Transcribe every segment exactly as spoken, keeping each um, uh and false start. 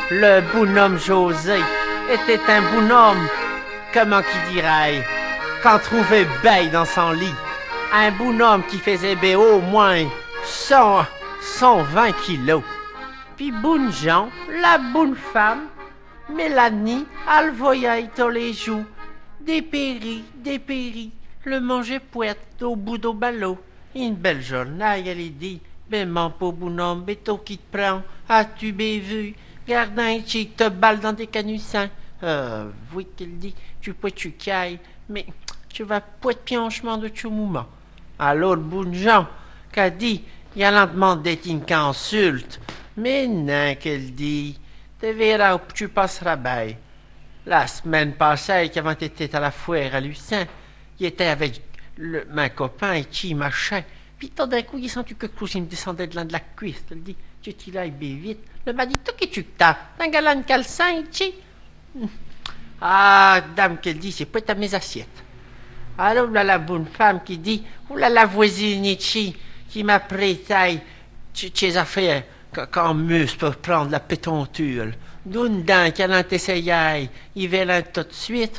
Le bonhomme José était un bonhomme, comment qui dirait, qu'on trouvait belle dans son lit. Un bonhomme qui faisait bien au moins cent, cent vingt kilos. Puis bonne gens, la bonne femme, Mélanie, elle voyait tous les jours, dépéri, dépéri, le manger poète au bout du ballot. Une belle journée, elle est dit, ben mon pauvre bonhomme, béto qui te prend, as-tu bien vu, garde un chic te balle dans des canussins. Euh, oui qu'elle dit, tu peux tu cailles, mais tu vas pas de pionchement de tout moment. Alors, bonne gens, qu'a dit, il a lentement d'être une consulte, mais non, qu'elle dit, tu verras où tu passeras bien. La semaine passée, quand tu étais à la foire à Lucin, il était avec le, mon copain et qui machin. Puis tout d'un coup, il senti quelque chose qui me descendait de l'un de la cuisse. Elle dit, tu t'y l'ailles bien vite. Le m'a dit, tout qui tu t'as, un galant de calcin, chi. Ah, dame, qu'elle dit, c'est pas à mes assiettes. Alors, là, la bonne femme qui dit, ou là, la voisine, chi, qui m'a prêté, ses affaires, quand mus pour prendre la pétontule. D'une dent qu'elle en essayait, il va tout de suite.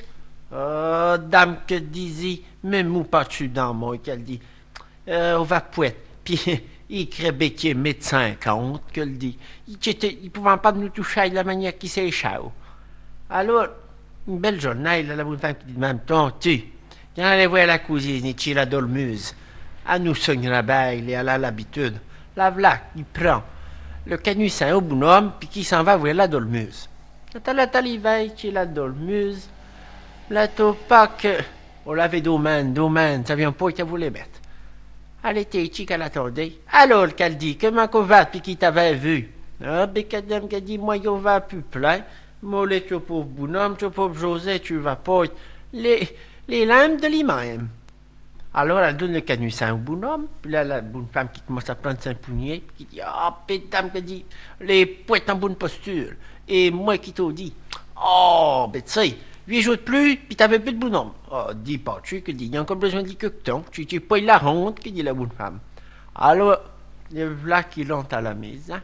Oh, dame, que disait, même ou pas tu dans moi, qu'elle dit. Euh, on va pouette. Puis, il crébait qui est médecin compte, qu'elle dit. Il ne pouvait pas nous toucher de la manière qui s'échappe. Alors, une belle journée, là, la bonne femme qui dit, même ton, tu, quand elle allait voir la cousine, il tire la dolmuse. Elle nous soigne la baille, elle a l'habitude. La voilà, il prend le canussin au bonhomme, puis qui s'en va voir la dolmuse. Quand elle a l'hiver, qui est la dolmuse, la pas que. On l'avait domaine, domaine, ça vient pas qu'elle voulait mettre. Elle était ici qu'elle attendait. Alors qu'elle dit, comment qu'on va, puis qui t'avait vu? Ah, ben, qu'elle qu'elle dit, moi, on va plus plein. Moi, les tu pauvre bonhomme, tu pauvre José, tu vas pas. Les, les lames de lui-même. Alors, elle donne le canussin au bonhomme, puis là, la bonne femme qui commence à prendre son poignet, puis qui dit, ah, oh, pétame, qu'elle dit, les poètes en bonne posture. Et moi qui t'ai dit, oh, ben, tu sais, huit jours de plus, puis t'avais plus de bonhomme. Oh, dis pas, tu que dit, il y a encore besoin de que ton, tu n'es pas la honte, qui dit la bonne femme. Alors, le voilà qui rentre à la maison,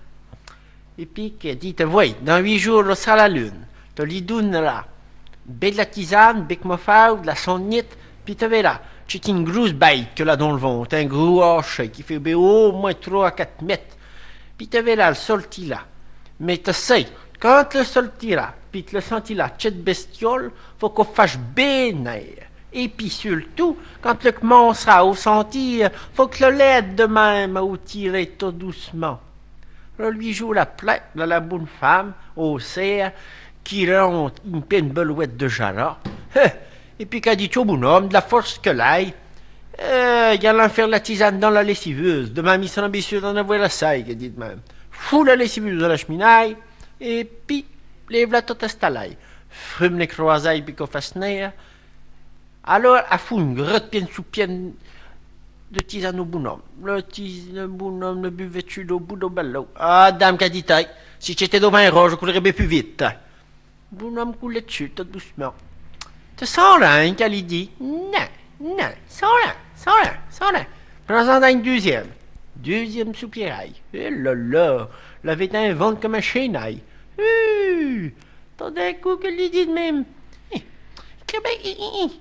et puis qui dit, te vois, dans huit jours, on sera la lune, te lui donnera, bête de la tisane, bec mofa, de la sonnette, puis te verras. C'est une grosse bête que là dans le ventre, un gros hache qui fait au moins trois à quatre mètres. Puis tu verras le sortira. Mais tu sais, quand le sortira, puis tu le sentiras, cette bestiole, faut qu'on fasse bien air. Et puis surtout, quand le commencera à sentir, faut que le l'aide de même à tirer tout doucement. Là, lui joue la plaie de la bonne femme, au cerf, qui rentre une peine belouette de jara. Et puis qu'a dit au bonhomme, de la force que l'aille, euh, il allait faire la tisane dans la lessiveuse. Demain, il s'en ambitieux d'en avoir la saille, qu'il dit de même. Fous la lessiveuse dans la cheminaille, et puis, lève-la tout à stalaille. Frume les croisailles, puis qu'on fasse naire. Alors, elle fout une grotte pienne sous pienne de tisane au bonhomme. Le, tis, le bonhomme, le buvait-tu au bout de ballot. Ah, dame, qu'a dit taille, si tu étais devant un roche, je coulerais bien plus vite. Le bonhomme coulait dessus, tout doucement. Tu sens rien, qu'elle dit. Non, non, sans rien, sans rien, sans rien. Prends-en une deuxième. Deuxième soupirail. Eh là là, l'avait un ventre comme un chenaille. Euh, tout d'un coup, qu'elle lui dit de même. Québec,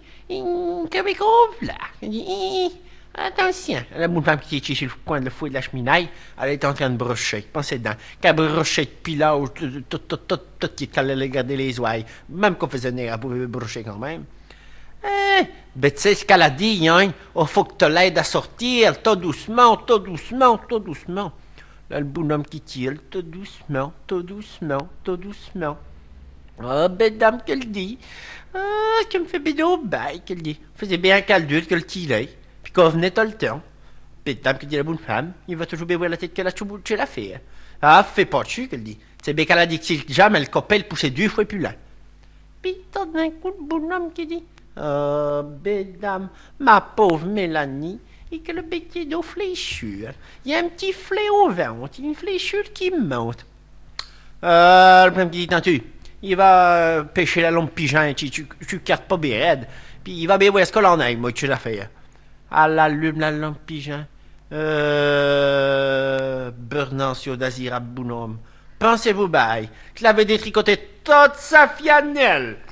Québec, là. Elle dit, attention. La bonne femme qui était sur le coin de le fouet de la cheminaille, elle était en train de brocher. Pensez dedans. Qu'elle brochait depuis là, tout, tout, tout, tout, tout, qui allait regarder les oreilles. Même qu'on faisait nez, elle pouvait brocher quand même. Eh, ben tu sais ce qu'elle a dit, hein? Il faut que tu l'aides à sortir, tout doucement, tout doucement, tout doucement. Là, le bonhomme qui tire, tout doucement, tout doucement, tout doucement. Ah, ben dame, qu'elle dit. Ah, qui me fait bédo, ben, qu'elle dit. Faisait bien un caldur que le tirait, puis qu'on venait tout le temps. Ben dame, qu'elle dit la bonne femme, il va toujours bien voir la tête qu'elle a chez la fille. Ah, fais pas dessus, qu'elle dit. C'est bien qu'elle a dit que si jamais le copain poussait deux fois plus loin. Puis tout d'un coup, le bonhomme qui dit. Oh, bédame, ma pauvre Mélanie, et que le béquier d'eau fléchure. Il y a un petit flé au ventre, une fléchure qui monte. Euh, le premier qui dit, t'entends-tu, il va euh, pêcher la longue pigeon, tu, tu, tu cartes pas bien raide, puis il va bien voir ce que l'on a, moi, tu l'as fait. À l'allume la longue pigeon. Euh, Bernancio d'Azira bonhomme. Pensez-vous, bail, qu'il avait détricoté toute sa fianelle